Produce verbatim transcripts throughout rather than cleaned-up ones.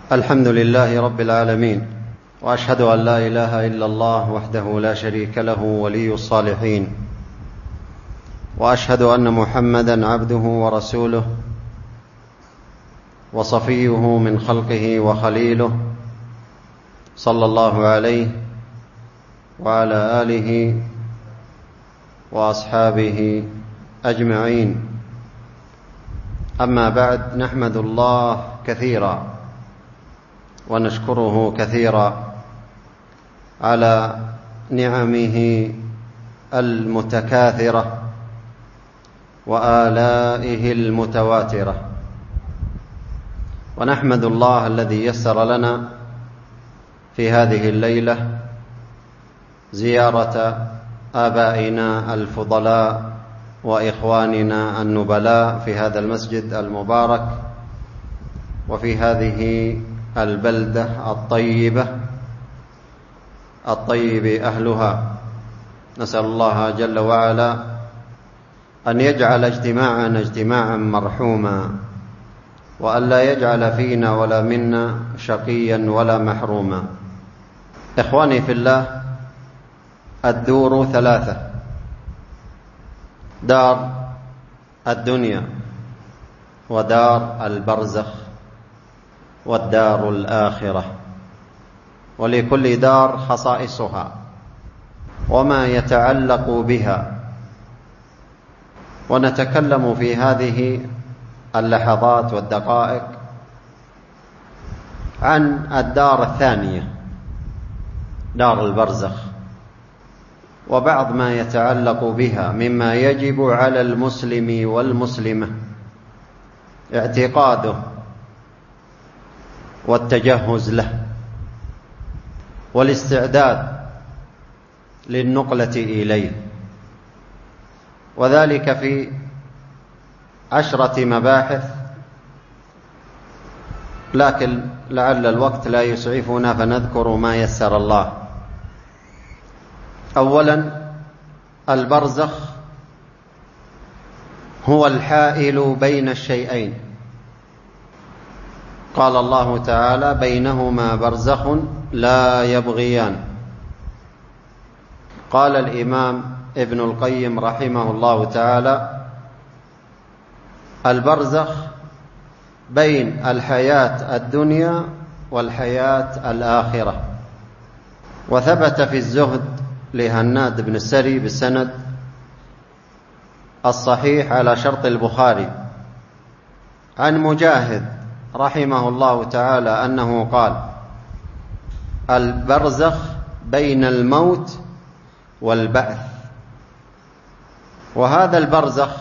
الحمد لله رب العالمين، وأشهد أن لا إله إلا الله وحده لا شريك له ولي الصالحين، وأشهد أن محمدًا عبده ورسوله وصفيه من خلقه وخليله، صلى الله عليه وعلى آله وأصحابه أجمعين. أما بعد، نحمد الله كثيرا ونشكره كثيرا على نعمه المتكاثرة وآلائه المتواترة، ونحمد الله الذي يسر لنا في هذه الليلة زيارة آبائنا الفضلاء وإخواننا النبلاء في هذا المسجد المبارك وفي هذه البلدة الطيبة الطيب أهلها. نسأل الله جل وعلا أن يجعل اجتماعنا اجتماعا مرحوما، وأن لا يجعل فينا ولا منا شقيا ولا محروما. إخواني في الله، الدور ثلاثة: دار الدنيا، ودار البرزخ، والدار الآخرة، ولكل دار خصائصها وما يتعلق بها. ونتكلم في هذه اللحظات والدقائق عن الدار الثانية، دار البرزخ، وبعض ما يتعلق بها مما يجب على المسلم والمسلمة اعتقاده والتجهز له والاستعداد للنقلة إليه، وذلك في عشرة مباحث، لكن لعل الوقت لا يسعفنا فنذكر ما يسر الله. أولا، البرزخ هو الحائل بين الشيئين. قال الله تعالى: بينهما برزخ لا يبغيان. قال الإمام ابن القيم رحمه الله تعالى: البرزخ بين الحياة الدنيا والحياة الآخرة. وثبت في الزهد لهناد بن السري بالسند الصحيح على شرط البخاري عن مجاهد رحمه الله تعالى أنه قال: البرزخ بين الموت والبعث. وهذا البرزخ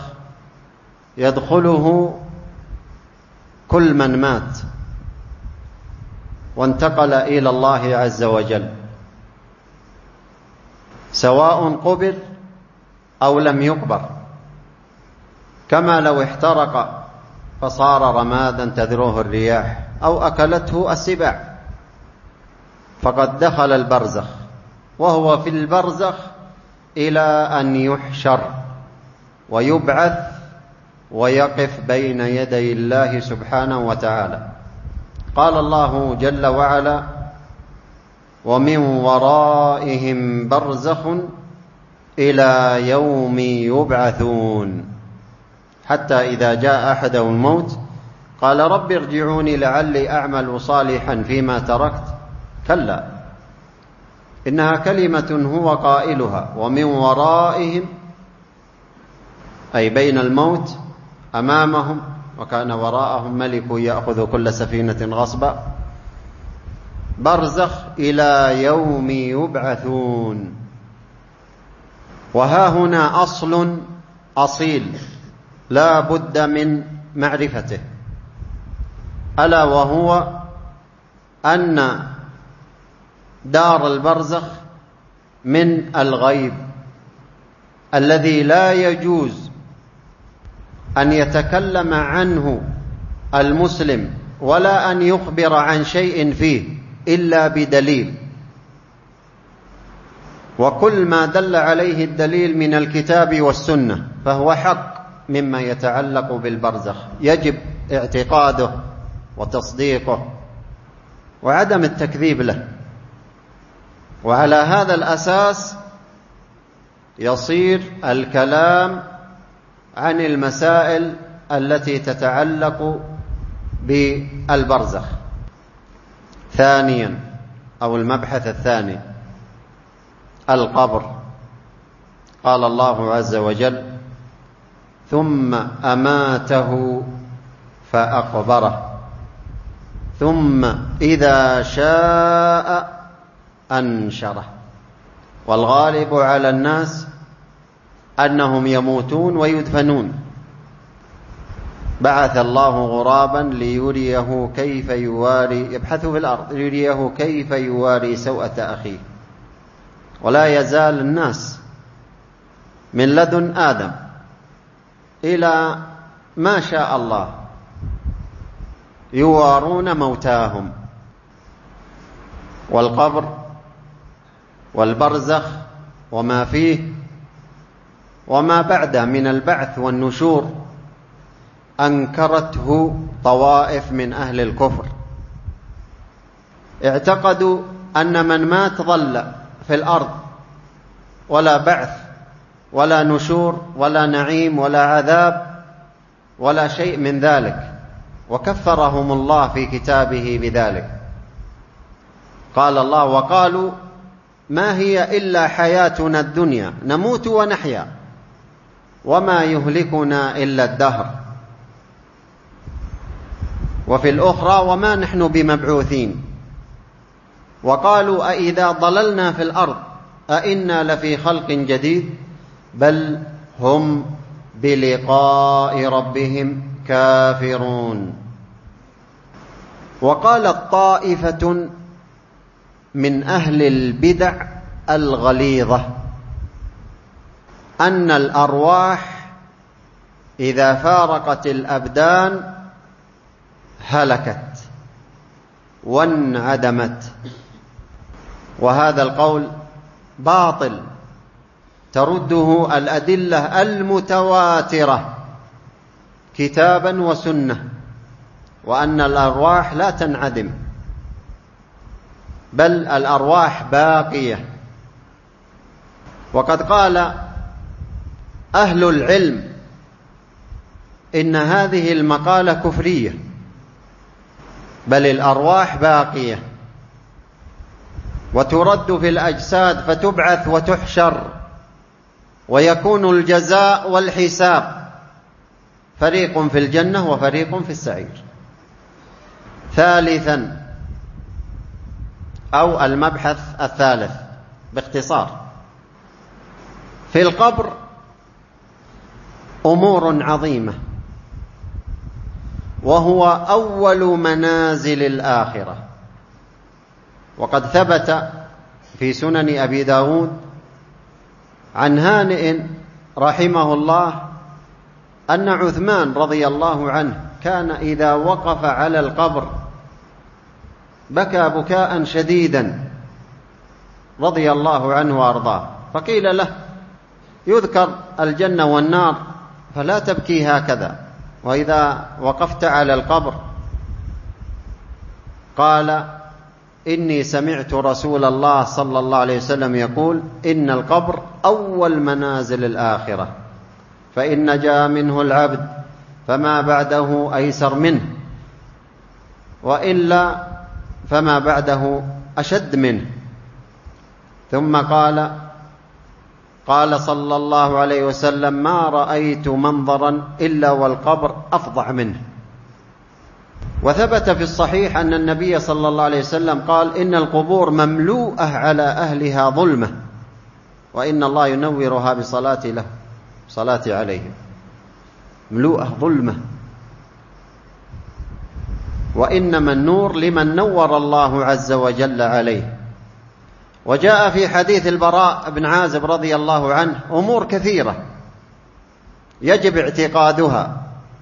يدخله كل من مات وانتقل إلى الله عز وجل، سواء قبر أو لم يقبر، كما لو احترق فصار رمادا تذروه الرياح أو أكلته السباع، فقد دخل البرزخ، وهو في البرزخ إلى أن يحشر ويبعث ويقف بين يدي الله سبحانه وتعالى. قال الله جل وعلا: ومن ورائهم برزخ إلى يوم يبعثون، حتى إذا جاء أحدهم الموت قال: رب ارجعوني لعلي أعمل صالحا فيما تركت. كلا، إنها كلمة هو قائلها. ومن ورائهم أي بين الموت أمامهم، وكان وراءهم ملك يأخذ كل سفينة غصبا، برزخ إلى يوم يبعثون. وها هنا أصل أصيل لا بد من معرفته، ألا وهو أن دار البرزخ من الغيب الذي لا يجوز أن يتكلم عنه المسلم ولا أن يخبر عن شيء فيه إلا بدليل، وكل ما دل عليه الدليل من الكتاب والسنة فهو حق مما يتعلق بالبرزخ، يجب اعتقاده وتصديقه وعدم التكذيب له. وعلى هذا الأساس يصير الكلام عن المسائل التي تتعلق بالبرزخ. ثانيا، أو المبحث الثاني، القبر. قال الله عز وجل: ثم أماته فأقبره ثم إذا شاء أنشره. والغالب على الناس أنهم يموتون ويدفنون. بعث الله غرابا ليريه كيف يواري يبحث في الأرض ليريه كيف يواري سوءة أخيه. ولا يزال الناس من لدن آدم إلى ما شاء الله يوارون موتاهم. والقبر والبرزخ وما فيه وما بعده من البعث والنشور أنكرته طوائف من أهل الكفر. اعتقدوا أن من مات ظل في الأرض، ولا بعث ولا نشور ولا نعيم ولا عذاب ولا شيء من ذلك، وكفرهم الله في كتابه بذلك. قال الله: وقالوا ما هي إلا حياتنا الدنيا نموت ونحيا وما يهلكنا إلا الدهر. وفي الأخرى: وما نحن بمبعوثين. وقالوا: أإذا ضللنا في الأرض أإنا لفي خلق جديد بل هم بلقاء ربهم كافرون. وقالت طائفة من أهل البدع الغليظة أن الأرواح إذا فارقت الأبدان هلكت وانعدمت. وهذا القول باطل ترده الأدلة المتواترة كتابا وسنة، وأن الأرواح لا تنعدم، بل الأرواح باقية. وقد قال أهل العلم إن هذه المقالة كفرية، بل الأرواح باقية وترد في الأجساد فتبعث وتحشر، ويكون الجزاء والحساب، فريق في الجنة وفريق في السعير. ثالثا، أو المبحث الثالث باختصار، في القبر أمور عظيمة، وهو أول منازل الآخرة. وقد ثبت في سنن أبي داود عن هانئ رحمه الله أن عثمان رضي الله عنه كان إذا وقف على القبر بكى بكاء شديدا رضي الله عنه وأرضاه، فقيل له: يذكر الجنة والنار فلا تبكي هكذا، وإذا وقفت على القبر؟ قال: إني سمعت رسول الله صلى الله عليه وسلم يقول: إن القبر أول منازل الآخرة، فإن نجا منه العبد فما بعده أيسر منه، وإلا فما بعده أشد منه. ثم قال قال صلى الله عليه وسلم: ما رأيت منظرا إلا والقبر أفظع منه. وثبت في الصحيح أن النبي صلى الله عليه وسلم قال: إن القبور مملوءة على أهلها ظلمة، وإن الله ينورها بصلاة له صلاة عليهم. مملوءة ظلمة، وإنما النور لمن نور الله عز وجل عليه. وجاء في حديث البراء بن عازب رضي الله عنه أمور كثيرة يجب اعتقادها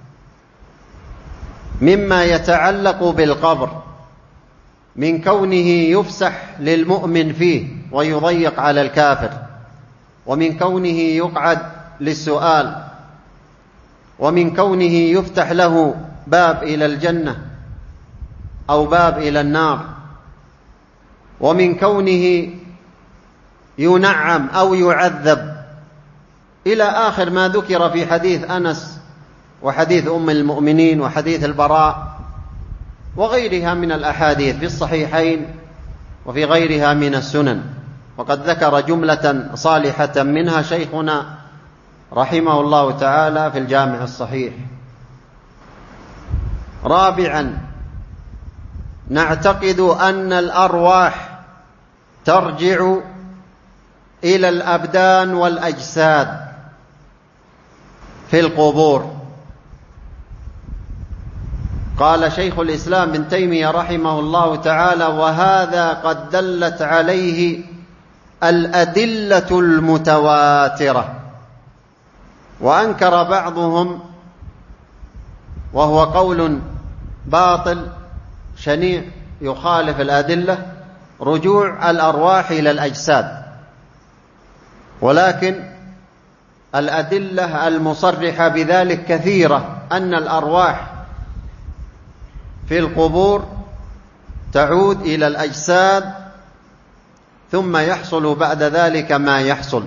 مما يتعلق بالقبر، من كونه يفسح للمؤمن فيه ويضيق على الكافر، ومن كونه يقعد للسؤال، ومن كونه يفتح له باب إلى الجنة أو باب إلى النار، ومن كونه ينعم أو يعذب، إلى آخر ما ذكر في حديث أنس وحديث أم المؤمنين وحديث البراء وغيرها من الأحاديث في الصحيحين وفي غيرها من السنن. وقد ذكر جملة صالحة منها شيخنا رحمه الله تعالى في الجامع الصحيح. رابعا، نعتقد أن الأرواح ترجع إلى الأبدان والأجساد في القبور. قال شيخ الإسلام ابن تيمية رحمه الله تعالى: وهذا قد دلت عليه الأدلة المتواترة. وأنكر بعضهم، وهو قول باطل شنيع يخالف الأدلة، رجوع الأرواح إلى الأجساد، ولكن الأدلة المصرحة بذلك كثيرة، أن الأرواح في القبور تعود إلى الأجساد ثم يحصل بعد ذلك ما يحصل.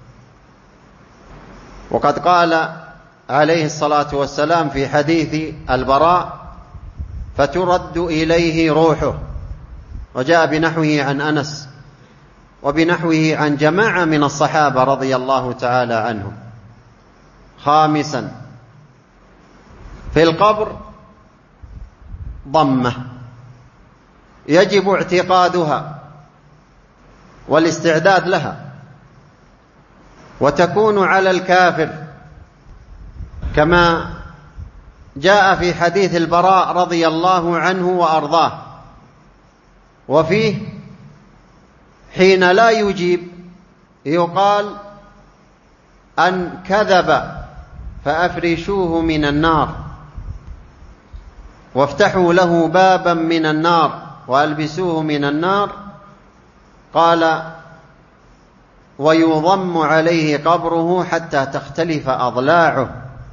وقد قال عليه الصلاة والسلام في حديث البراء: فترد إليه روحه. وجاء بنحوه عن أنس وبنحوه عن جماعة من الصحابة رضي الله تعالى عنهم. خامسا، في القبر ضمة يجب اعتقادها والاستعداد لها، وتكون على الكافر كما جاء في حديث البراء رضي الله عنه وأرضاه، وفيه حين لا يجيب يقال: أن كذب فأفرشوه من النار، وافتحوا له بابا من النار، وألبسوه من النار. قال: ويضم عليه قبره حتى تختلف أضلاعه.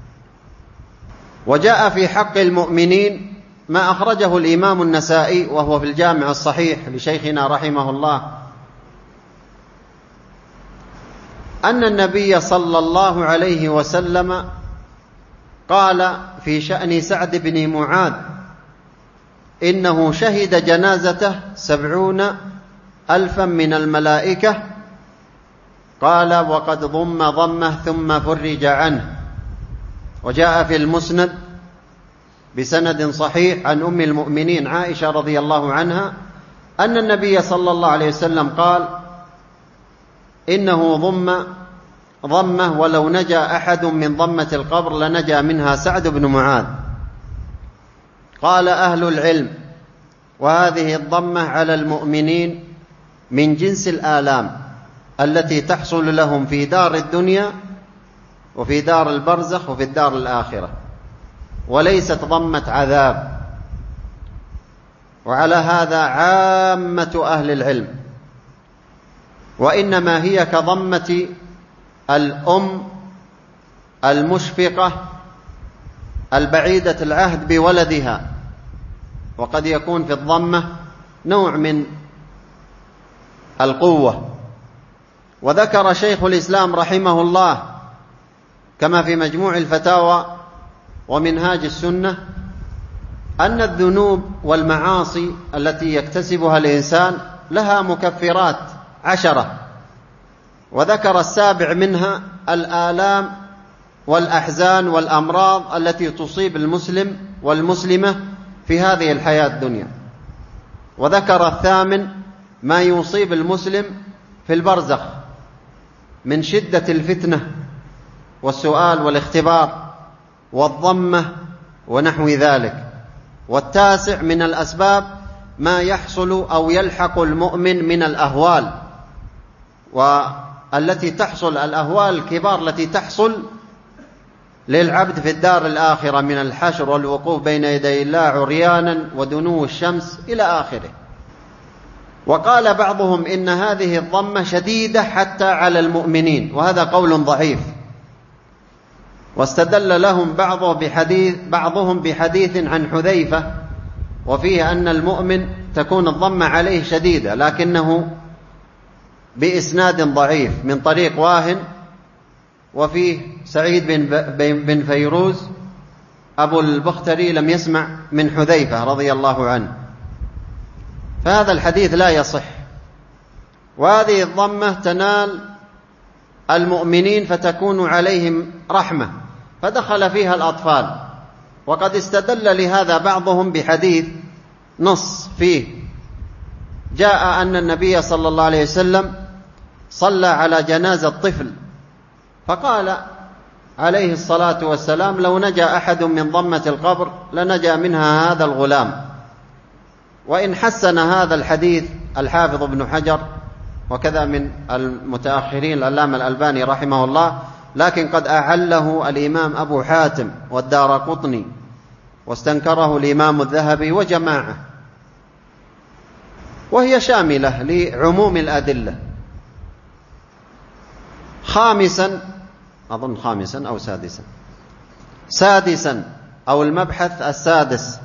وجاء في حق المؤمنين ما أخرجه الإمام النسائي وهو في الجامع الصحيح لشيخنا رحمه الله، أن النبي صلى الله عليه وسلم قال في شأن سعد بن معاذ: إنه شهد جنازته سبعون ألفا من الملائكة. قال: وقد ضم ضمه ثم فرج عنه. وجاء في المسند بسند صحيح عن أم المؤمنين عائشة رضي الله عنها أن النبي صلى الله عليه وسلم قال: إنه ضم ضمه ولو نجا أحد من ضمة القبر لنجا منها سعد بن معاذ. قال أهل العلم: وهذه الضمة على المؤمنين من جنس الآلام التي تحصل لهم في دار الدنيا وفي دار البرزخ وفي الدار الآخرة، وليست ضمة عذاب. وعلى هذا عامة أهل العلم، وإنما هي كضمة الأم المشفقة البعيدة العهد بولدها، وقد يكون في الضمة نوع من القوة. وذكر شيخ الإسلام رحمه الله كما في مجموع الفتاوى ومنهاج السنة أن الذنوب والمعاصي التي يكتسبها الإنسان لها مكفرات عشرة، وذكر السابع منها الآلام والأحزان والأمراض التي تصيب المسلم والمسلمة في هذه الحياة الدنيا. وذكر الثامن ما يصيب المسلم في البرزخ من شدة الفتنة والسؤال والاختبار والضمة ونحو ذلك. والتاسع من الأسباب ما يحصل أو يلحق المؤمن من الأهوال، والتي تحصل الأهوال الكبار التي تحصل للعبد في الدار الآخرة من الحشر والوقوف بين يدي الله عريانا ودنو الشمس إلى آخره. وقال بعضهم إن هذه الضمة شديدة حتى على المؤمنين، وهذا قول ضعيف. واستدل لهم بعضه بحديث بعضهم بحديث عن حذيفة وفيه أن المؤمن تكون الضمة عليه شديدة، لكنه بإسناد ضعيف من طريق واهن، وفيه سعيد بن, بن فيروز أبو البختري لم يسمع من حذيفة رضي الله عنه، فهذا الحديث لا يصح. وهذه الضمة تنال المؤمنين فتكون عليهم رحمة، فدخل فيها الأطفال. وقد استدل لهذا بعضهم بحديث نص فيه جاء أن النبي صلى الله عليه وسلم صلى على جنازة طفل، فقال عليه الصلاة والسلام: لو نجا أحد من ضمة القبر لنجا منها هذا الغلام. وإن حسن هذا الحديث الحافظ ابن حجر وكذا من المتأخرين العلامة الألباني رحمه الله، لكن قد أعله الإمام أبو حاتم والدارقطني، واستنكره الإمام الذهبي وجماعة، وهي شاملة لعموم الأدلة. خامسا، أظن خامسا أو سادسا سادسا أو المبحث السادس،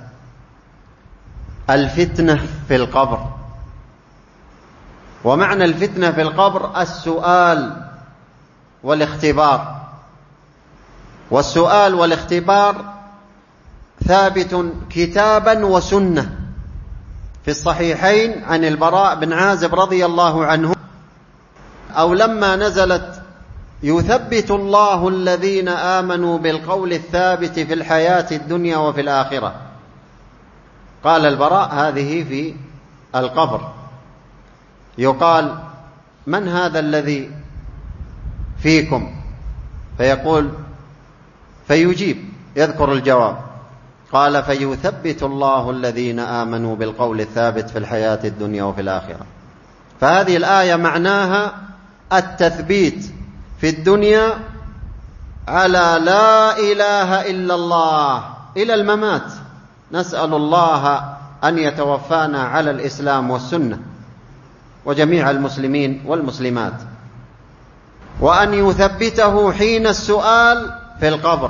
الفتنة في القبر. ومعنى الفتنة في القبر السؤال والاختبار، والسؤال والاختبار ثابت كتابا وسنة في الصحيحين عن البراء بن عازب رضي الله عنه، أو لما نزلت: يثبت الله الذين آمنوا بالقول الثابت في الحياة الدنيا وفي الآخرة. قال البراء: هذه في القبر، يقال: من هذا الذي فيكم؟ فيقول فيجيب، يذكر الجواب، قال: فيثبت الله الذين آمنوا بالقول الثابت في الحياة الدنيا وفي الآخرة. فهذه الآية معناها التثبيت في الدنيا على لا إله إلا الله إلى الممات. نسأل الله أن يتوفانا على الإسلام والسنة وجميع المسلمين والمسلمات، وأن يثبته حين السؤال في القبر.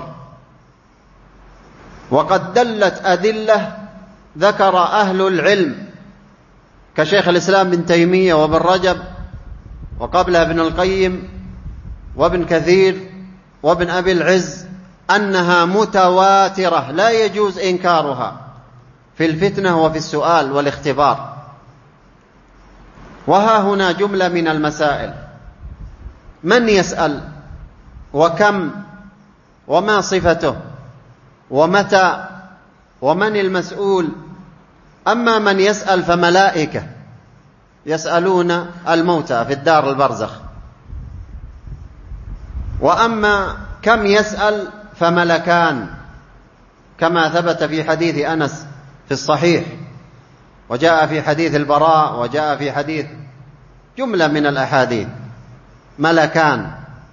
وقد دلت أدلة ذكر أهل العلم كشيخ الإسلام بن تيمية وابن رجب وقبلها ابن القيم وابن كثير وابن أبي العز أنها متواترة لا يجوز إنكارها في الفتنة وفي السؤال والاختبار. وها هنا جملة من المسائل: من يسأل؟ وكم؟ وما صفته؟ ومتى؟ ومن المسؤول؟ أما من يسأل فملائكة يسألون الموتى في الدار البرزخ، وأما كم يسأل فملكان، كما ثبت في حديث أنس في الصحيح، وجاء في حديث البراء، وجاء في حديث جملة من الأحاديث، ملكان.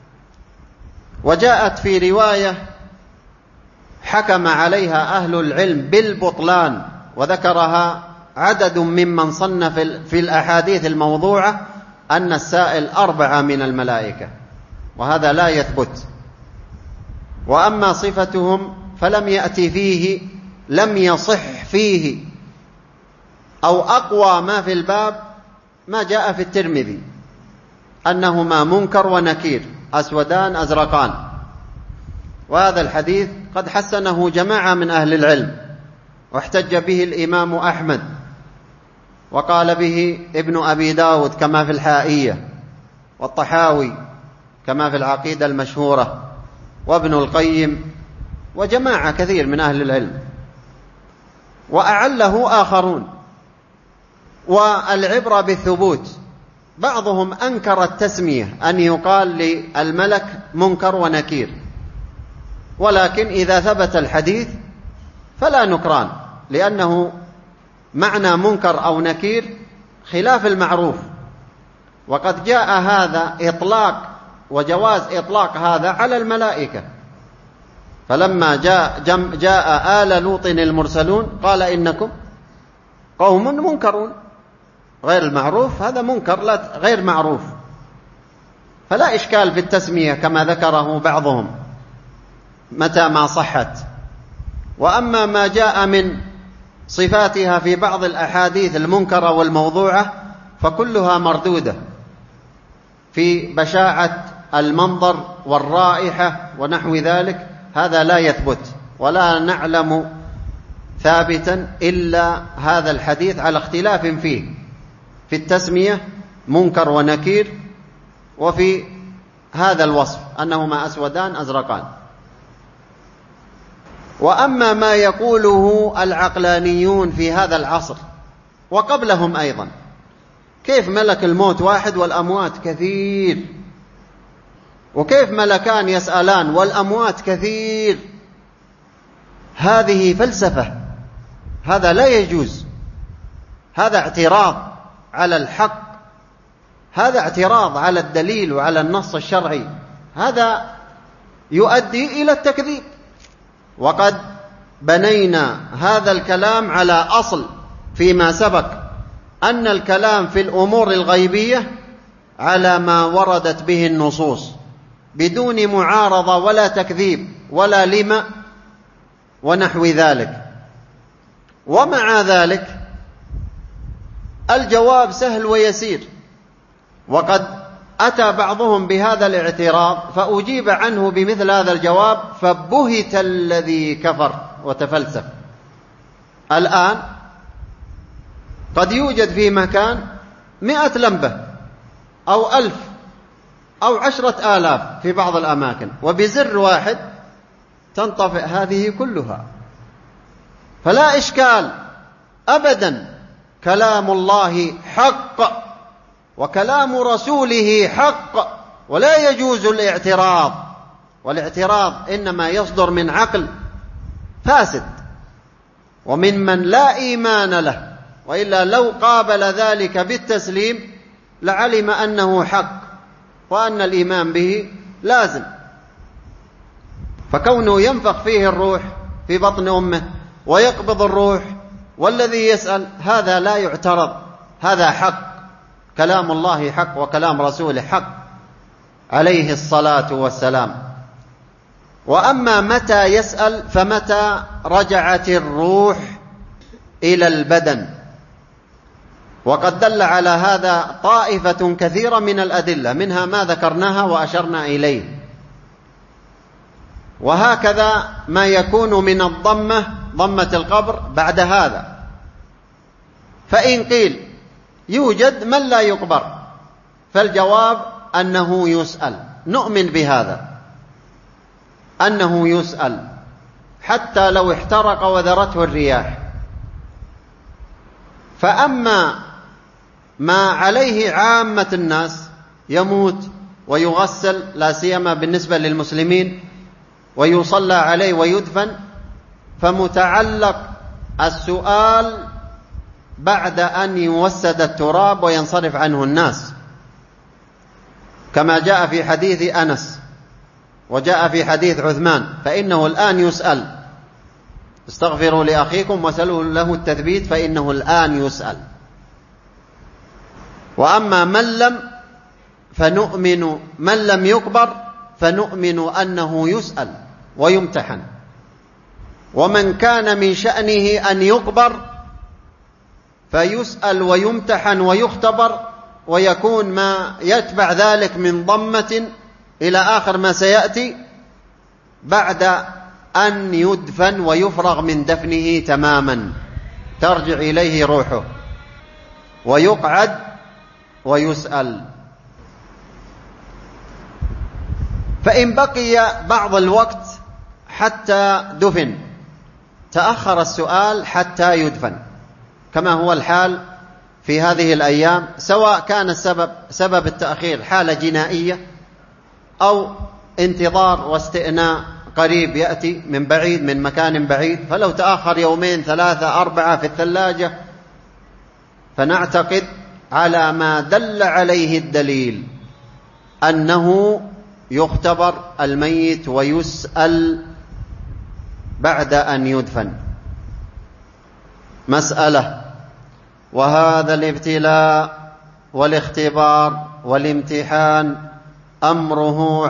وجاءت في رواية حكم عليها أهل العلم بالبطلان، وذكرها عدد ممن صنف في الأحاديث الموضوعة أن السائل أربعة من الملائكة، وهذا لا يثبت. وأما صفتهم فلم يأتي فيه، لم يصح فيه، أو أقوى ما في الباب ما جاء في الترمذي أنهما منكر ونكير، أسودان أزرقان. وهذا الحديث قد حسنه جماعة من أهل العلم، واحتج به الإمام أحمد، وقال به ابن أبي داود كما في الحائية، والطحاوي كما في العقيدة المشهورة، وابن القيم، وجماعة كثير من أهل العلم، وأعله آخرون. والعبرة بالثبوت، بعضهم أنكر التسمية أن يقال للملك منكر ونكير، ولكن إذا ثبت الحديث فلا نكران، لأنه معنى منكر أو نكير خلاف المعروف. وقد جاء هذا إطلاق وجواز إطلاق هذا على الملائكة، فلما جاء, جم جاء آل لوط المرسلون قال إنكم قوم منكرون، غير المعروف هذا منكر لا غير معروف، فلا إشكال في التسمية كما ذكره بعضهم متى ما صحت. وأما ما جاء من صفاتها في بعض الأحاديث المنكرة والموضوعة فكلها مردودة في بشاعة المنظر والرائحة ونحو ذلك. هذا لا يثبت، ولا نعلم ثابتا إلا هذا الحديث على اختلاف فيه في التسمية منكر ونكير، وفي هذا الوصف أنهما أسودان أزرقان. وأما ما يقوله العقلانيون في هذا العصر وقبلهم أيضا، كيف ملك الموت واحد والأموات كثير، وكيف ملكان يسألان والأموات كثير، هذه فلسفة، هذا لا يجوز، هذا اعتراض على الحق، هذا اعتراض على الدليل وعلى النص الشرعي، هذا يؤدي إلى التكذيب. وقد بنينا هذا الكلام على أصل فيما سبق، أن الكلام في الأمور الغيبية على ما وردت به النصوص بدون معارضة ولا تكذيب ولا لما ونحو ذلك. ومع ذلك الجواب سهل ويسير، وقد أتى بعضهم بهذا الاعتراض فأجيب عنه بمثل هذا الجواب فبهت الذي كفر وتفلسف. الآن قد يوجد في مكان مئة لمبة أو ألف أو عشرة آلاف في بعض الأماكن، وبزر واحد تنطفئ هذه كلها، فلا إشكال أبدا، كلام الله حق وكلام رسوله حق، ولا يجوز الاعتراض، والاعتراض إنما يصدر من عقل فاسد ومن لا إيمان له، وإلا لو قابل ذلك بالتسليم لعلم أنه حق وأن الإيمان به لازم. فكونه ينفخ فيه الروح في بطن أمه ويقبض الروح والذي يسأل، هذا لا يعترض، هذا حق، كلام الله حق وكلام رسوله حق عليه الصلاة والسلام. وأما متى يسأل فمتى رجعت الروح إلى البدن، وقد دل على هذا طائفة كثيرة من الأدلة، منها ما ذكرناها وأشرنا إليه. وهكذا ما يكون من الضمة، ضمة القبر بعد هذا. فإن قيل يوجد من لا يقبر، فالجواب أنه يسأل، نؤمن بهذا أنه يسأل حتى لو احترق وذرته الرياح. فأما ما عليه عامة الناس يموت ويغسل، لا سيما بالنسبة للمسلمين، ويصلى عليه ويدفن، فمتعلق السؤال بعد أن يوسد التراب وينصرف عنه الناس، كما جاء في حديث أنس وجاء في حديث عثمان، فإنه الآن يسأل، استغفروا لأخيكم وسألوا له التثبيت فإنه الآن يسأل. وأما من لم فنؤمن، من لم يقبر فنؤمن أنه يسأل ويمتحن. ومن كان من شأنه أن يقبر فيسأل ويمتحن ويختبر، ويكون ما يتبع ذلك من ضمة إلى آخر ما سيأتي بعد أن يدفن ويفرغ من دفنه تماما، ترجع إليه روحه ويقعد ويسأل. فإن بقي بعض الوقت حتى دفن تأخر السؤال حتى يدفن، كما هو الحال في هذه الأيام، سواء كان السبب سبب التأخير حالة جنائية أو انتظار واستئناء قريب يأتي من بعيد، من مكان بعيد، فلو تأخر يومين ثلاثة أربعة في الثلاجة فنعتقد على ما دل عليه الدليل أنه يختبر الميت ويسأل بعد أن يدفن. مسألة: وهذا الابتلاء والاختبار والامتحان أمره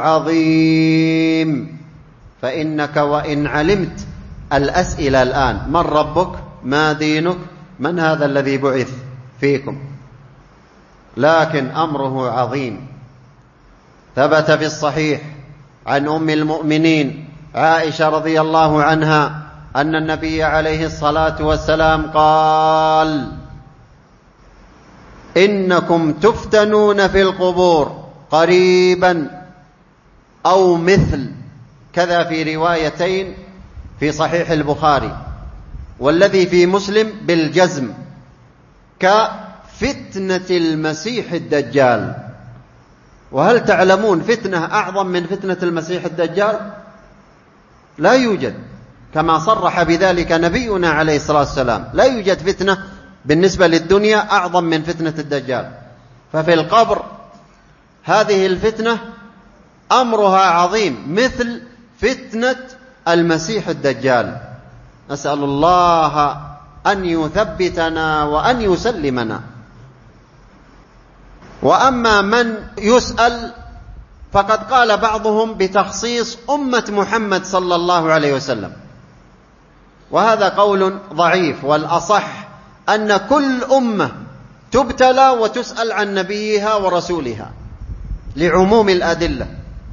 عظيم، فإنك وإن علمت الأسئلة الآن: من ربك ما دينك، من هذا الذي بعث فيكم؟ لكن أمره عظيم. ثبت في الصحيح عن أم المؤمنين عائشة رضي الله عنها أن النبي عليه الصلاة والسلام قال: إنكم تفتنون في القبور قريبا أو مثل كذا في روايتين في صحيح البخاري، والذي في مسلم بالجزم كفتنة المسيح الدجال. وهل تعلمون فتنة أعظم من فتنة المسيح الدجال؟ لا يوجد، كما صرح بذلك نبينا عليه الصلاة والسلام. لا يوجد فتنة بالنسبة للدنيا أعظم من فتنة الدجال. ففي القبر هذه الفتنة أمرها عظيم مثل فتنة المسيح الدجال. نسأل الله أن يثبتنا وأن يسلمنا. وأما من يسأل فقد قال بعضهم بتخصيص أمة محمد صلى الله عليه وسلم، وهذا قول ضعيف، والأصح أن كل أمة تبتلى وتسأل عن نبيها ورسولها لعموم الأدلة.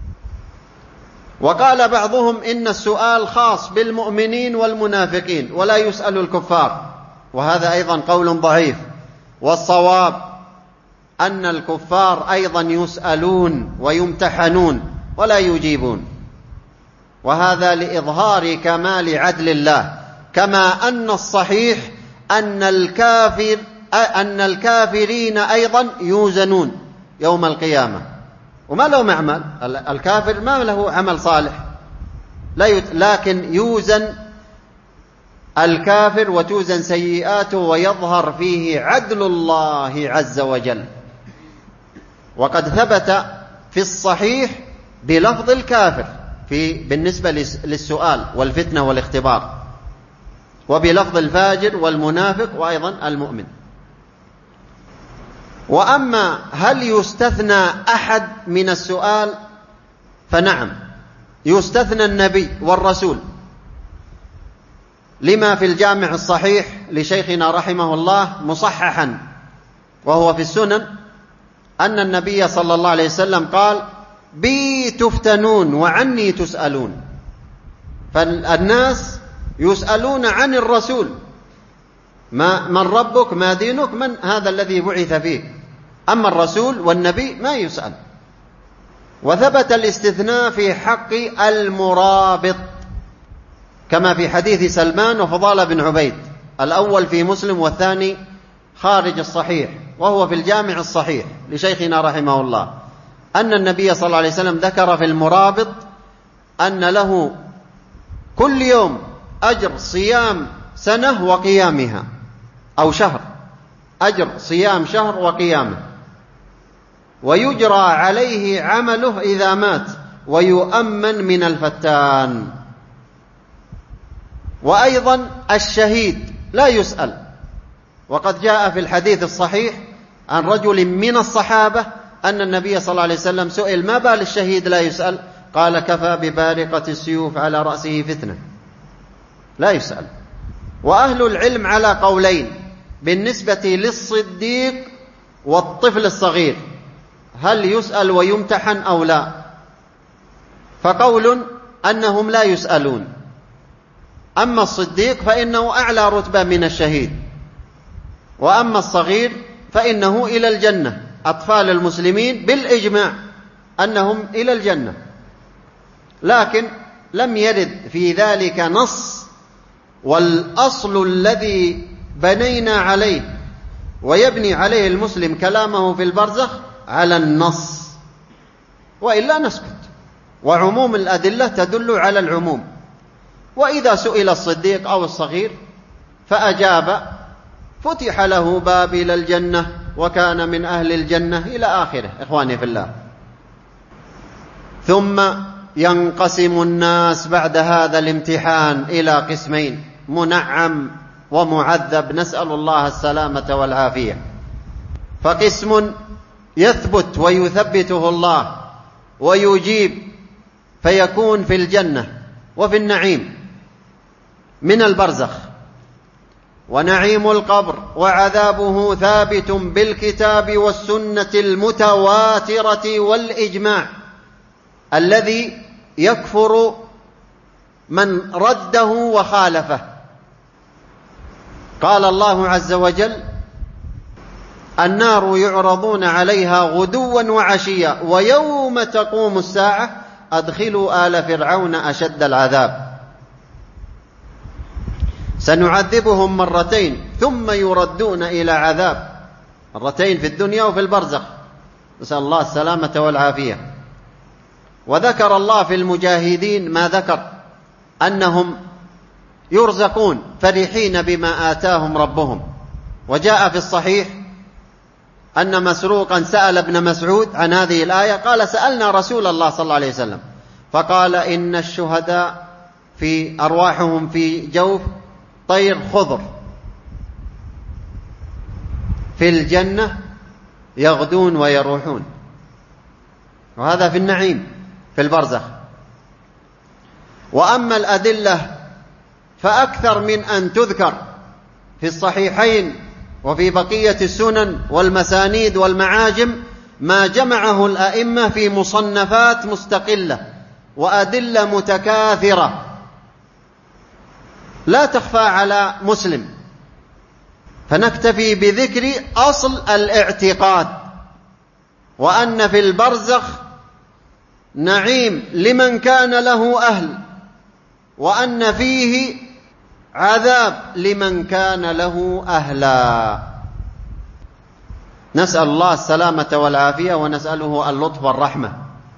وقال بعضهم إن السؤال خاص بالمؤمنين والمنافقين ولا يسأل الكفار، وهذا أيضا قول ضعيف. والصواب أن الكفار أيضا يسألون ويمتحنون ولا يجيبون، وهذا لإظهار كمال عدل الله. كما أن الصحيح أن الكافر أن الكافرين أيضا يوزنون يوم القيامة، وما له عمل، الكافر ما له عمل صالح، لا يت... لكن يوزن الكافر وتوزن سيئاته ويظهر فيه عدل الله عز وجل. وقد ثبت في الصحيح بلفظ الكافر في بالنسبة للسؤال والفتنة والاختبار، وبلفظ الفاجر والمنافق وأيضا المؤمن. وأما هل يستثنى أحد من السؤال فنعم، يستثنى النبي والرسول، لما في الجامع الصحيح لشيخنا رحمه الله مصححا وهو في السنن أن النبي صلى الله عليه وسلم قال: بي تفتنون وعني تسألون. فالناس يسألون عن الرسول: ما من ربك، ما دينك، من هذا الذي بعث فيك. أما الرسول والنبي ما يسأل. وثبت الاستثناء في حق المرابط كما في حديث سلمان وفضالة بن عبيد، الأول في مسلم والثاني خارج الصحيح، وهو في الجامع الصحيح لشيخنا رحمه الله، أن النبي صلى الله عليه وسلم ذكر في المرابط أن له كل يوم أجر صيام سنة وقيامها، أو شهر، أجر صيام شهر وقيامه، ويجرى عليه عمله إذا مات ويؤمن من الفتان. وأيضا الشهيد لا يسأل، وقد جاء في الحديث الصحيح عن رجل من الصحابة أن النبي صلى الله عليه وسلم سئل: ما بال الشهيد لا يسأل؟ قال: كفى ببارقة السيوف على رأسه فتنة. لا يسأل. وأهل العلم على قولين بالنسبة للصديق والطفل الصغير، هل يسأل ويمتحن أو لا؟ فقول أنهم لا يسألون. أما الصديق فإنه أعلى رتبة من الشهيد، وأما الصغير فإنه إلى الجنة. أطفال المسلمين بالإجماع أنهم إلى الجنة، لكن لم يرد في ذلك نص. والأصل الذي بنينا عليه ويبني عليه المسلم كلامه في البرزخ على النص، وإلا نسكت. وعموم الأدلة تدل على العموم. وإذا سئل الصديق أو الصغير فأجاب فتح له باب إلى الجنة وكان من أهل الجنة إلى آخره. إخواني في الله، ثم ينقسم الناس بعد هذا الامتحان إلى قسمين: منعم ومعذب، نسأل الله السلامة والعافية. فقسم يثبت ويثبته الله ويجيب فيكون في الجنة وفي النعيم من البرزخ، ونعيم القبر وعذابه ثابت بالكتاب والسنة المتواترة والإجماع الذي يكفر من رده وخالفه. قال الله عز وجل: النار يعرضون عليها غدوا وعشيا ويوم تقوم الساعة أدخلوا آل فرعون أشد العذاب. سنعذبهم مرتين ثم يردون إلى عذاب، مرتين في الدنيا وفي البرزخ، نسأل الله السلامة والعافية. وذكر الله في المجاهدين ما ذكر، أنهم يرزقون فرحين بما آتاهم ربهم. وجاء في الصحيح أن مسروقا سأل ابن مسعود عن هذه الآية، قال: سألنا رسول الله صلى الله عليه وسلم فقال: إن الشهداء في أرواحهم في جوف طير خضر في الجنة يغدون ويروحون. وهذا في النعيم في البرزخ. وأما الأدلة فأكثر من أن تذكر في الصحيحين وفي بقية السنن والمسانيد والمعاجم، ما جمعه الأئمة في مصنفات مستقلة وأدلة متكاثرة لا تخفى على مسلم، فنكتفي بذكر أصل الاعتقاد، وأن في البرزخ نعيم لمن كان له أهل، وأن فيه عذاب لمن كان له أهلا. نسأل الله السلامة والعافية، ونسأله اللطف والرحمة.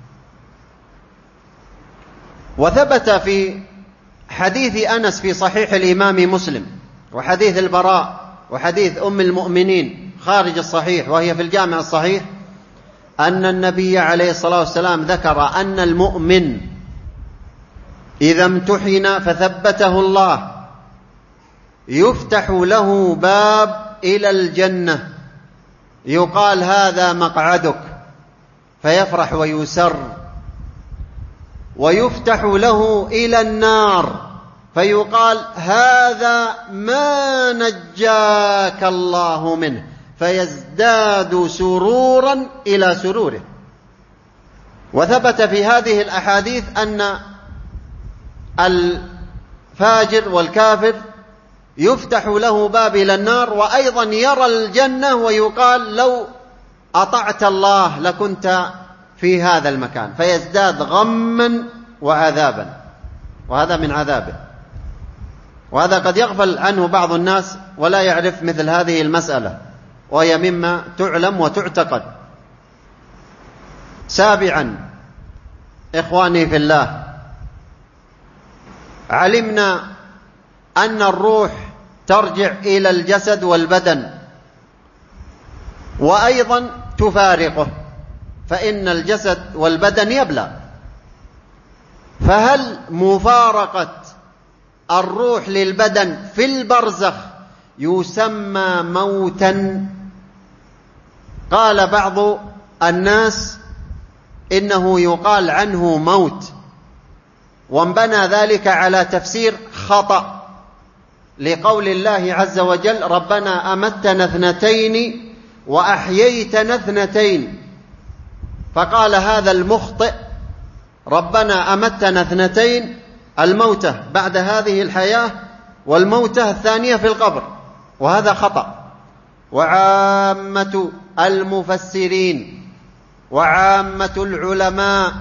وثبت في حديث أنس في صحيح الإمام مسلم، وحديث البراء، وحديث أم المؤمنين خارج الصحيح وهي في الجامع الصحيح، أن النبي عليه الصلاة والسلام ذكر أن المؤمن إذا امتحن فثبته الله يفتح له باب إلى الجنة يقال: هذا مقعدك، فيفرح ويسر. ويفتح له إلى النار فيقال: هذا ما نجاك الله منه، فيزداد سرورا إلى سروره. وثبت في هذه الأحاديث أن الفاجر والكافر يفتح له باب إلى النار، وأيضا يرى الجنة ويقال: لو أطعت الله لكنت في هذا المكان، فيزداد غما وعذابا، وهذا من عذابه. وهذا قد يغفل عنه بعض الناس ولا يعرف مثل هذه المسألة، وهي مما تعلم وتعتقد. سابعا، إخواني في الله، علمنا أن الروح ترجع إلى الجسد والبدن، وأيضا تفارقه، فإن الجسد والبدن يبلى. فهل مفارقة الروح للبدن في البرزخ يسمى موتا؟ قال بعض الناس إنه يقال عنه موت، وانبنى ذلك على تفسير خطأ لقول الله عز وجل: ربنا أمتنا اثنتين وأحييتنا اثنتين. فقال هذا المخطئ: ربنا أمتنا اثنتين، الموتة بعد هذه الحياة والموتة الثانية في القبر، وهذا خطأ. وعامة المفسرين وعامة العلماء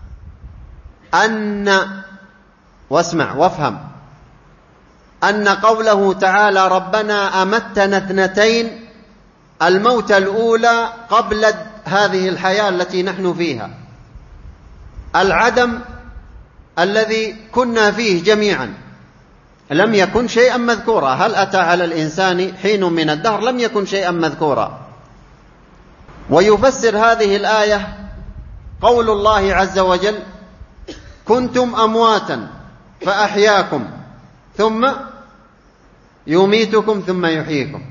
أن، واسمع وافهم، أن قوله تعالى: ربنا أمتنا اثنتين، الموتة الأولى قبل هذه الحياة التي نحن فيها، العدم الذي كنا فيه جميعا، لم يكن شيئا مذكورا. هل أتى على الإنسان حين من الدهر لم يكن شيئا مذكورا. ويفسر هذه الآية قول الله عز وجل: كنتم أمواتا فأحياكم ثم يميتكم ثم يحييكم.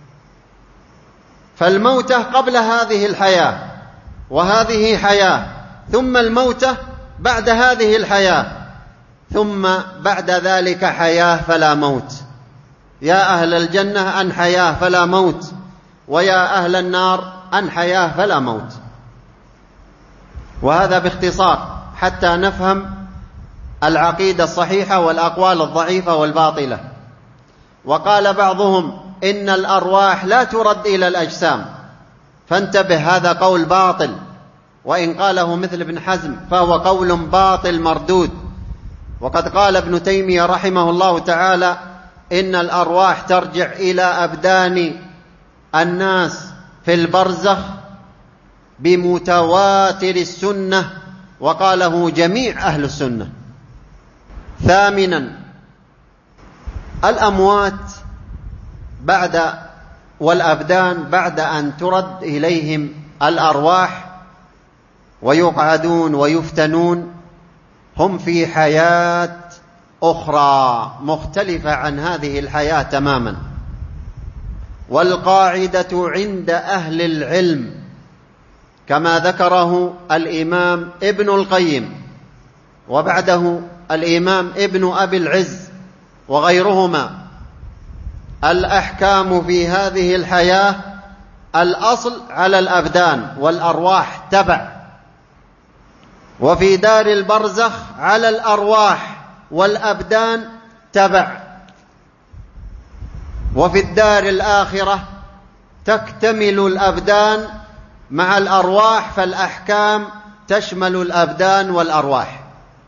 فالموتة قبل هذه الحياة، وهذه حياة، ثم الموتة بعد هذه الحياة، ثم بعد ذلك حياة فلا موت. يا أهل الجنة أن حياة فلا موت، ويا أهل النار أن حياة فلا موت. وهذا باختصار حتى نفهم العقيدة الصحيحة والأقوال الضعيفة والباطلة. وقال بعضهم إن الأرواح لا ترد إلى الأجسام، فانتبه، هذا قول باطل، وإن قاله مثل ابن حزم فهو قول باطل مردود. وقد قال ابن تيمية رحمه الله تعالى إن الأرواح ترجع إلى أبدان الناس في البرزخ بمتواتر السنة، وقاله جميع أهل السنة. ثامنا، الأموات بعد والأبدان بعد أن ترد إليهم الأرواح ويقعدون ويفتنون، هم في حياة أخرى مختلفة عن هذه الحياة تماما. والقاعدة عند أهل العلم كما ذكره الإمام ابن القيم وبعده الإمام ابن أبي العز وغيرهما، الأحكام في هذه الحياة الأصل على الأبدان والأرواح تبع، وفي دار البرزخ على الأرواح والأبدان تبع، وفي الدار الآخرة تكتمل الأبدان مع الأرواح، فالأحكام تشمل الأبدان والأرواح.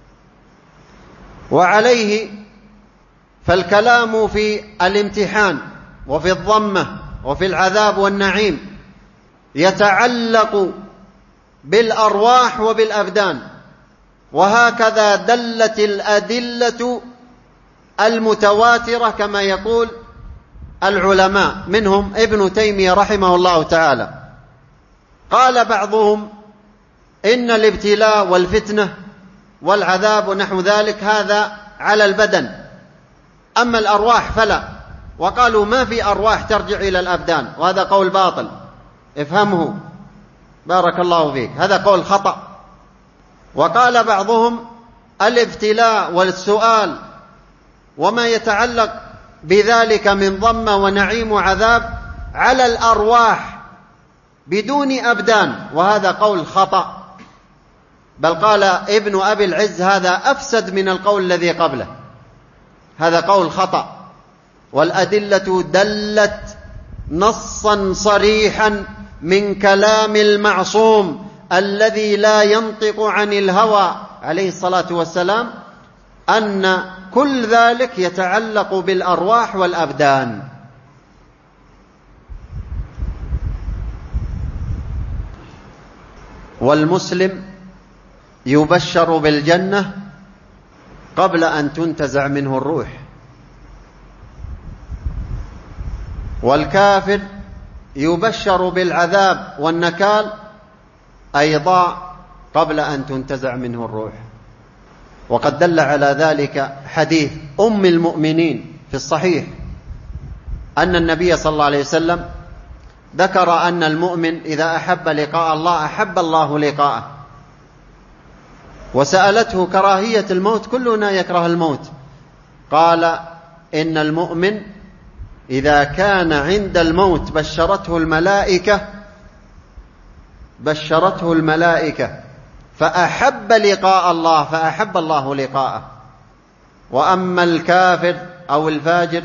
وعليه فالكلام في الامتحان وفي الضمة وفي العذاب والنعيم يتعلق بالأرواح وبالأبدان، وهكذا دلت الأدلة المتواترة كما يقول العلماء، منهم ابن تيمية رحمه الله تعالى. قال بعضهم إن الابتلاء والفتنة والعذاب ونحو ذلك هذا على البدن، أما الأرواح فلا، وقالوا ما في أرواح ترجع إلى الأبدان، وهذا قول باطل، افهمه بارك الله فيك، هذا قول خطأ. وقال بعضهم الابتلاء والسؤال وما يتعلق بذلك من ضمة ونعيم وعذاب على الأرواح بدون أبدان، وهذا قول خطأ، بل قال ابن أبي العز هذا أفسد من القول الذي قبله، هذا قول خطأ. والأدلة دلت نصا صريحا من كلام المعصوم الذي لا ينطق عن الهوى عليه الصلاة والسلام أن كل ذلك يتعلق بالأرواح والأبدان. والمسلم يبشر بالجنة قبل أن تنتزع منه الروح، والكافر يبشر بالعذاب والنكال أيضا قبل أن تنتزع منه الروح. وقد دل على ذلك حديث أم المؤمنين في الصحيح أن النبي صلى الله عليه وسلم ذكر أن المؤمن إذا أحب لقاء الله أحب الله لقاءه، وسألته كراهية الموت، كلنا يكره الموت، قال إن المؤمن إذا كان عند الموت بشرته الملائكة بشرته الملائكة فأحب لقاء الله فأحب الله لقاءه. وأما الكافر أو الفاجر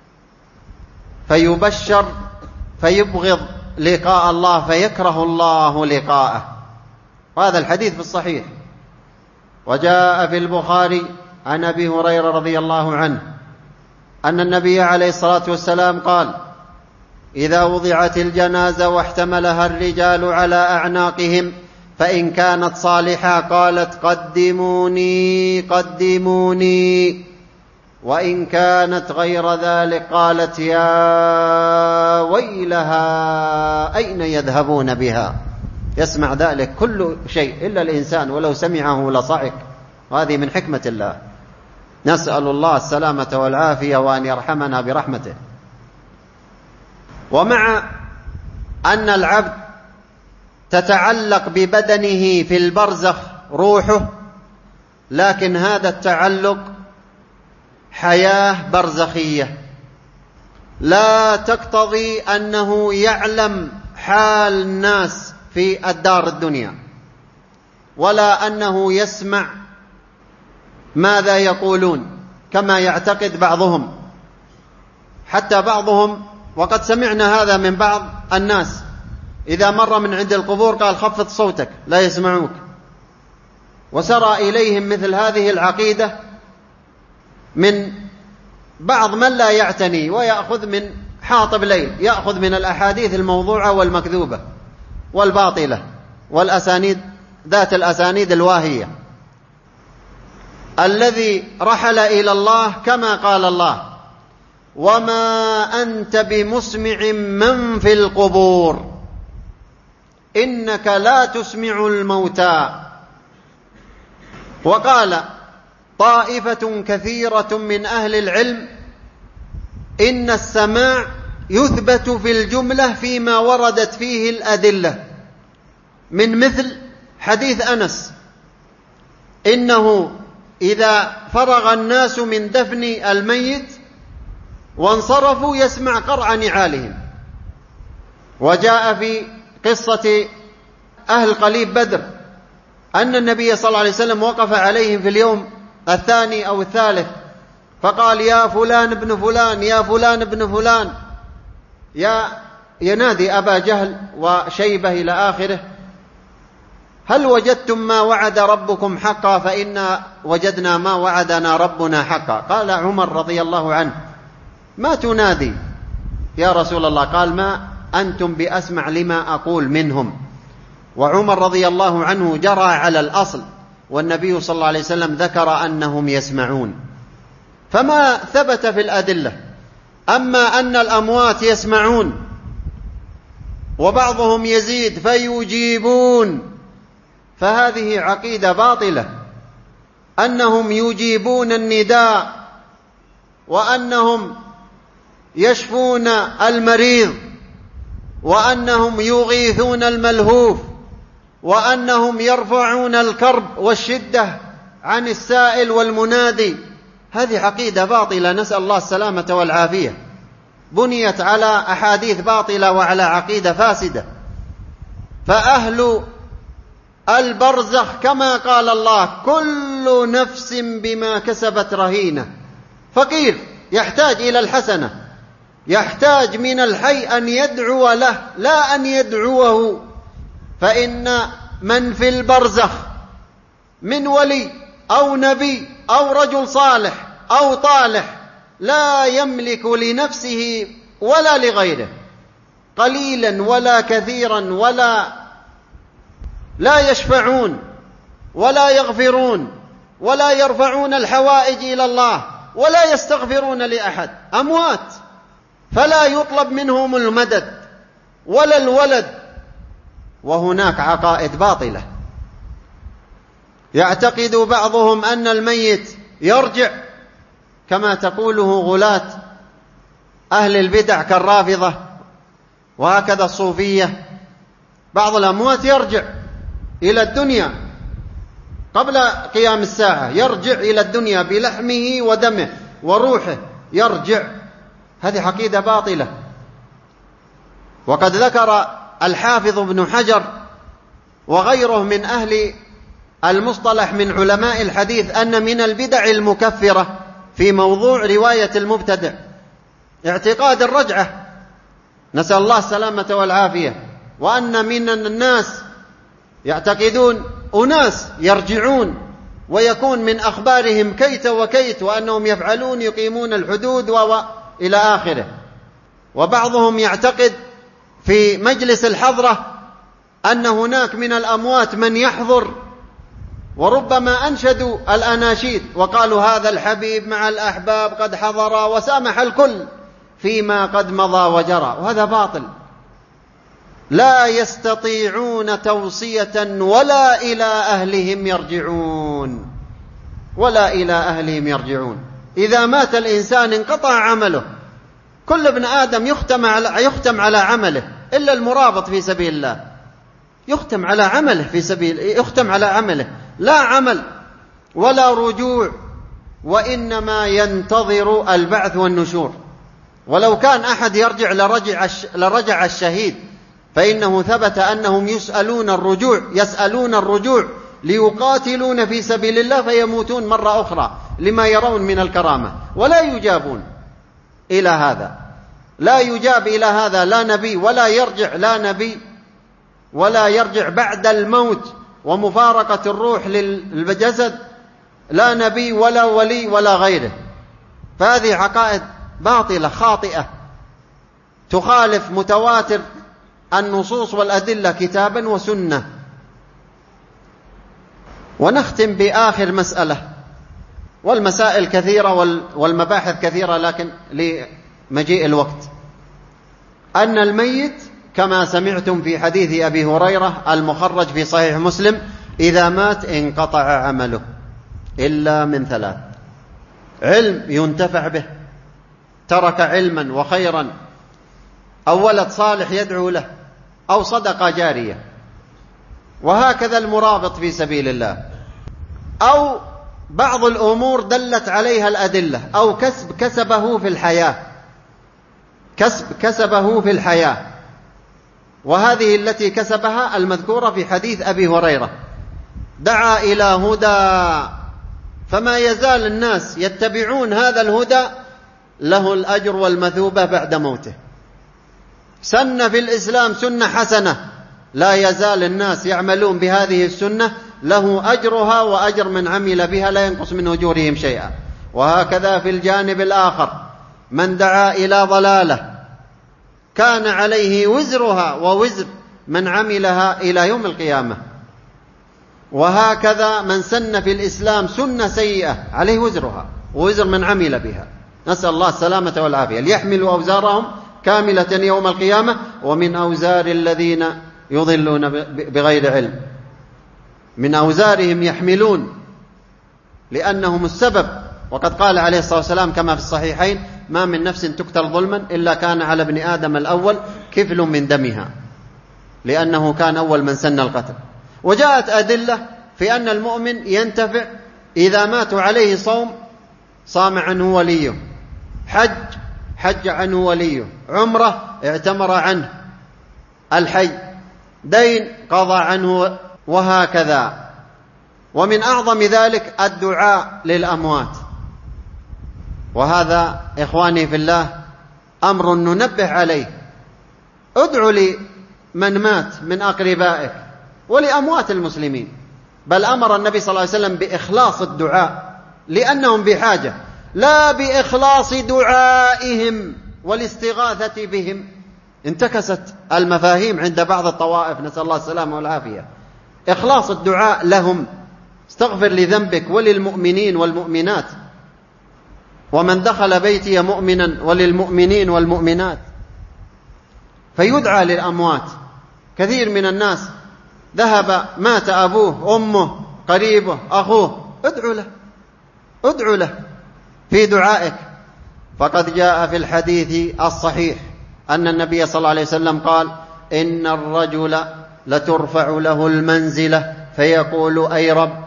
فيبشر فيبغض لقاء الله فيكره الله لقاءه، وهذا الحديث في الصحيح. وجاء في البخاري عن أبي هريرة رضي الله عنه أن النبي عليه الصلاة والسلام قال: إذا وضعت الجنازة واحتملها الرجال على أعناقهم فإن كانت صالحة قالت قدموني قدموني، وإن كانت غير ذلك قالت يا ويلها أين يذهبون بها. يسمع ذلك كل شيء إلا الإنسان، ولو سمعه لصعق، وهذه من حكمة الله. نسأل الله السلامة والعافية وأن يرحمنا برحمته. ومع أن العبد تتعلق ببدنه في البرزخ روحه، لكن هذا التعلق حياة برزخية لا تقتضي أنه يعلم حال الناس في الدار الدنيا، ولا أنه يسمع ماذا يقولون كما يعتقد بعضهم. حتى بعضهم، وقد سمعنا هذا من بعض الناس، إذا مر من عند القبور قال خفض صوتك لا يسمعوك. وسرى إليهم مثل هذه العقيدة من بعض من لا يعتني ويأخذ من حاطب ليل، يأخذ من الأحاديث الموضوعة والمكذوبة والباطلة والأسانيد ذات الأسانيد الواهية. الذي رحل إلى الله كما قال الله: وما أنت بمسمع من في القبور إنك لا تسمع الموتى. وقال طائفة كثيرة من أهل العلم: إن السماع يثبت في الجملة فيما وردت فيه الأدلة، من مثل حديث أنس: إنه إذا فرغ الناس من دفن الميت وانصرفوا يسمع قرع نعالهم. وجاء في قصة أهل قليب بدر أن النبي صلى الله عليه وسلم وقف عليهم في اليوم الثاني أو الثالث فقال: يا فلان ابن فلان، يا فلان ابن فلان، يا ينادي أبا جهل وشيبة إلى آخره: هل وجدتم ما وعد ربكم حقا؟ فإنا وجدنا ما وعدنا ربنا حقا. قال عمر رضي الله عنه: ما تنادي يا رسول الله؟ قال: ما أنتم بأسمع لما أقول منهم. وعمر رضي الله عنه جرى على الأصل، والنبي صلى الله عليه وسلم ذكر أنهم يسمعون، فما ثبت في الأدلة. أما أن الأموات يسمعون وبعضهم يزيد فيجيبون، فهذه عقيدة باطلة، أنهم يجيبون النداء، وأنهم يشفون المريض، وأنهم يغيثون الملهوف، وأنهم يرفعون الكرب والشدة عن السائل والمنادي. هذه عقيدة باطلة، نسأل الله السلامة والعافية، بنيت على أحاديث باطلة وعلى عقيدة فاسدة. فأهل البرزخ كما قال الله: كل نفس بما كسبت رهينة. فقير يحتاج إلى الحسنة، يحتاج من الحي أن يدعو له لا أن يدعوه. فإن من في البرزخ من ولي أو نبي أو رجل صالح أو طالح لا يملك لنفسه ولا لغيره قليلا ولا كثيرا، ولا لا يشفعون ولا يغفرون ولا يرفعون الحوائج إلى الله ولا يستغفرون لأحد، أموات، فلا يطلب منهم المدد ولا الولد. وهناك عقائد باطلة، يعتقد بعضهم أن الميت يرجع كما تقوله غلاة أهل البدع كالرافضة وهكذا الصوفية. بعض الأموات يرجع إلى الدنيا قبل قيام الساعة، يرجع إلى الدنيا بلحمه ودمه وروحه، يرجع. هذه عقيدة باطلة. وقد ذكر الحافظ ابن حجر وغيره من أهل المصطلح من علماء الحديث أن من البدع المكفرة في موضوع رواية المبتدع اعتقاد الرجعة، نسأل الله السلامة والعافية. وأن من الناس يعتقدون أناس يرجعون ويكون من أخبارهم كيت وكيت، وأنهم يفعلون يقيمون الحدود وإلى آخره. وبعضهم يعتقد في مجلس الحضرة أن هناك من الأموات من يحضر، وربما أنشدوا الأناشيد وقالوا: هذا الحبيب مع الأحباب قد حضر وسامح الكل فيما قد مضى وجرى. وهذا باطل، لا يستطيعون توصية ولا إلى أهلهم يرجعون، ولا إلى أهلهم يرجعون. إذا مات الإنسان انقطع عمله. كل ابن آدم يختم على, يختم على عمله إلا المرابط في سبيل الله، يختم على عمله في سبيل يختم على عمله، لا عمل ولا رجوع، وإنما ينتظر البعث والنشور. ولو كان أحد يرجع لرجع, لرجع الشهيد، فإنه ثبت أنهم يسألون الرجوع يسألون الرجوع ليقاتلون في سبيل الله فيموتون مرة أخرى لما يرون من الكرامة، ولا يجابون إلى هذا، لا يجاب إلى هذا لا نبي، ولا يرجع لا نبي ولا يرجع بعد الموت ومفارقة الروح للجسد لا نبي ولا ولي ولا غيره. فهذه عقائد باطلة خاطئة تخالف متواتر النصوص والأدلة كتابا وسنة. ونختم بآخر مسألة، والمسائل كثيرة والمباحث كثيرة لكن لمجيء الوقت، أن الميت كما سمعتم في حديث أبي هريرة المخرج في صحيح مسلم: إذا مات انقطع عمله إلا من ثلاث: علم ينتفع به، ترك علما وخيرا، أو ولد صالح يدعو له، أو صدقة جارية. وهكذا المرابط في سبيل الله، أو بعض الأمور دلت عليها الأدلة، أو كسب كسبه في الحياة كسب كسبه في الحياة وهذه التي كسبها المذكورة في حديث أبي هريرة: دعا إلى هدى فما يزال الناس يتبعون هذا الهدى له الأجر والمثوبة بعد موته. سن في الإسلام سنة حسنة لا يزال الناس يعملون بهذه السنة له أجرها وأجر من عمل بها لا ينقص من أجورهم شيئا. وهكذا في الجانب الآخر: من دعا إلى ضلالة كان عليه وزرها ووزر من عملها إلى يوم القيامة. وهكذا من سن في الإسلام سنة سيئة عليه وزرها ووزر من عمل بها، نسأل الله السلامة والعافية. ليحملوا أوزارهم كاملة يوم القيامة ومن أوزار الذين يضلون بغير علم. من أوزارهم يحملون لأنهم السبب. وقد قال عليه الصلاة والسلام كما في الصحيحين: ما من نفس تقتل ظلما إلا كان على ابن آدم الأول كفل من دمها، لأنه كان أول من سن القتل. وجاءت أدلة في أن المؤمن ينتفع إذا ماتوا عليه صوم صام عنه وليه، حج حج عنه وليه، عمره اعتمر عنه الحي، دين قضى عنه، وهكذا. ومن أعظم ذلك الدعاء للأموات، وهذا إخواني في الله أمر ننبه عليه. ادعوا لمن مات من أقربائك ولأموات المسلمين، بل أمر النبي صلى الله عليه وسلم بإخلاص الدعاء لأنهم بحاجة، لا بإخلاص دعائهم والاستغاثة بهم. انتكست المفاهيم عند بعض الطوائف، نسأل الله السلامة والعافية. إخلاص الدعاء لهم: استغفر لذنبك وللمؤمنين والمؤمنات، ومن دخل بيتي مؤمنا وللمؤمنين والمؤمنات. فيدعى للأموات. كثير من الناس ذهب مات أبوه أمه قريبه أخوه، ادعو له ادعو له في دعائك. فقد جاء في الحديث الصحيح أن النبي صلى الله عليه وسلم قال: إن الرجل لترفع له المنزلة فيقول: أي رب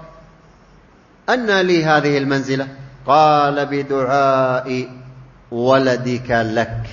أنى لي هذه المنزلة؟ قال: بدعاء ولدك لك،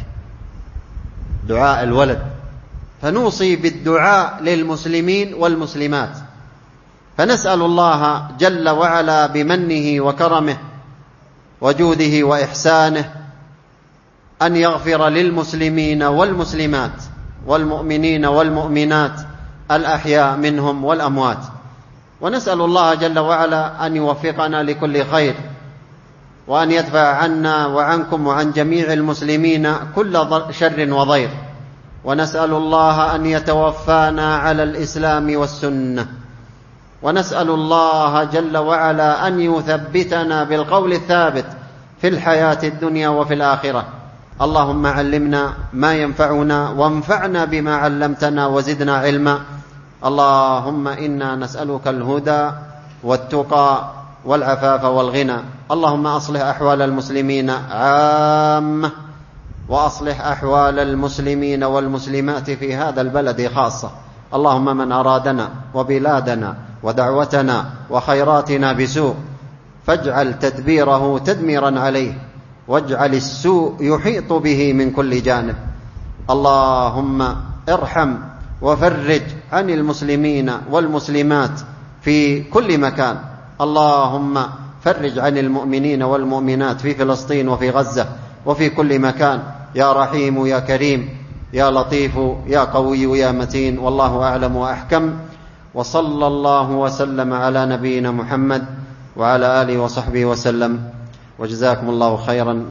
دعاء الولد. فنوصي بالدعاء للمسلمين والمسلمات. فنسأل الله جل وعلا بمنه وكرمه وجوده وإحسانه أن يغفر للمسلمين والمسلمات والمؤمنين والمؤمنات الأحياء منهم والأموات. ونسأل الله جل وعلا أن يوفقنا لكل خير، وأن يدفع عنا وعنكم وعن جميع المسلمين كل شر وضير. ونسأل الله أن يتوفانا على الإسلام والسنة. ونسأل الله جل وعلا أن يثبتنا بالقول الثابت في الحياة الدنيا وفي الآخرة. اللهم علمنا ما ينفعنا وانفعنا بما علمتنا وزدنا علما. اللهم إنا نسألك الهدى والتقى والعفاف والغنى. اللهم أصلح أحوال المسلمين عامة، وأصلح أحوال المسلمين والمسلمات في هذا البلد خاصة. اللهم من أرادنا وبلادنا ودعوتنا وخيراتنا بسوء فاجعل تدبيره تدميرا عليه، واجعل السوء يحيط به من كل جانب. اللهم ارحم وفرج عن المسلمين والمسلمات في كل مكان. اللهم فرج عن المؤمنين والمؤمنات في فلسطين وفي غزة وفي كل مكان، يا رحيم يا كريم يا لطيف يا قوي يا متين. والله أعلم وأحكم، وصلى الله وسلم على نبينا محمد وعلى آله وصحبه وسلم، وجزاكم الله خيرا.